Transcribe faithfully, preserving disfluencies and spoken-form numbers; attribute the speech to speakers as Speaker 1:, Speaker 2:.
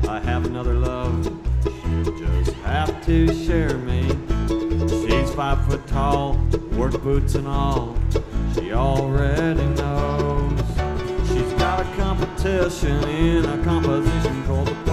Speaker 1: I have another love, she'll just have to share me. She's five foot tall, work boots and all, she already knows. She's got a competition in a composition called the